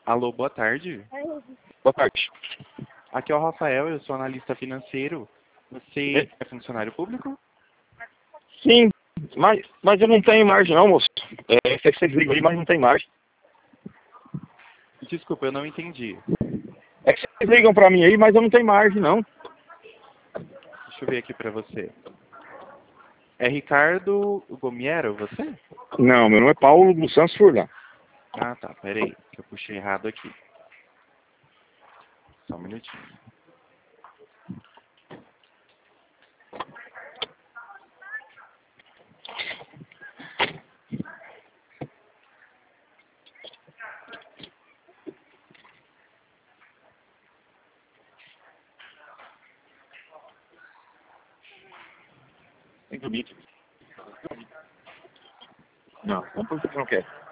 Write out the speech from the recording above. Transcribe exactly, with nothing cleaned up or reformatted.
Alô, boa tarde. Boa tarde. Aqui é o Rafael, eu sou analista financeiro. Você é funcionário público? Sim, mas, mas eu não tenho margem não, moço. É, sei que vocês ligam aí, mas não tem margem. Desculpa, eu não entendi. É que vocês ligam pra mim aí, mas eu não tenho margem não. Deixa eu ver aqui pra você. É Ricardo Gomiero, você? Não, meu nome é Paulo dos Santos Furlan. Ah, tá, peraí, que eu puxei errado aqui. Só um minutinho. Tem dormir. Não, vamos por que você não quer.